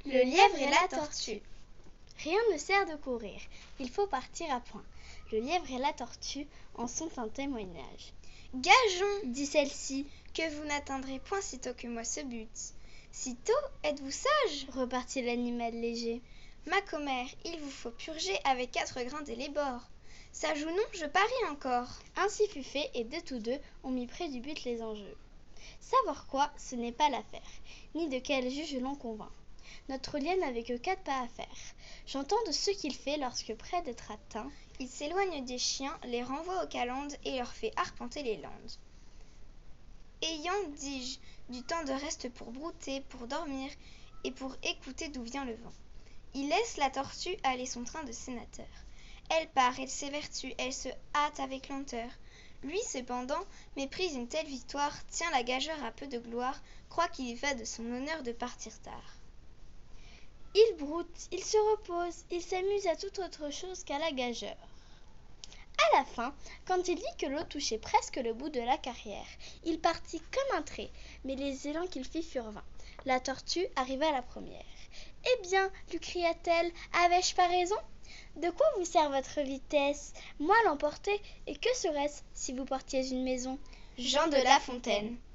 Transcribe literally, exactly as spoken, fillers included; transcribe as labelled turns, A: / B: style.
A: Le lièvre et la tortue.
B: Rien ne sert de courir, il faut partir à point. Le lièvre et la tortue en sont un témoignage.
A: Gageons,
B: dit celle-ci,
A: que vous n'atteindrez point sitôt que moi ce but. Sitôt, êtes-vous sage,
B: repartit l'animal léger.
A: Ma commère, il vous faut purger avec quatre grains dès les bords. Sage ou non, je parie encore.
B: Ainsi fut fait, et de tous deux, on mit près du but les enjeux. Savoir quoi, ce n'est pas l'affaire, ni de quel juge l'on convainc. Notre lien n'avait que quatre pas à faire. J'entends de ce qu'il fait lorsque, près d'être atteint,
A: il s'éloigne des chiens, les renvoie aux calendes et leur fait arpenter les landes. Ayant, dis-je, du temps de reste pour brouter, pour dormir et pour écouter d'où vient le vent. Il laisse la tortue aller son train de sénateur. Elle part, elle s'évertue, elle se hâte avec lenteur. Lui, cependant, méprise une telle victoire, tient la gageure à peu de gloire, croit qu'il y va de son honneur de partir tard.
B: Il broute, il se repose, il s'amuse à toute autre chose qu'à la gageure. À la fin, quand il vit que l'eau touchait presque le bout de la carrière, il partit comme un trait, mais les élans qu'il fit furent vains. La tortue arriva la première. « Eh bien, lui cria-t-elle, avais-je pas raison ? De quoi vous sert votre vitesse ? Moi l'emporter, et que serait-ce si vous portiez une maison ?»
A: Jean de La Fontaine.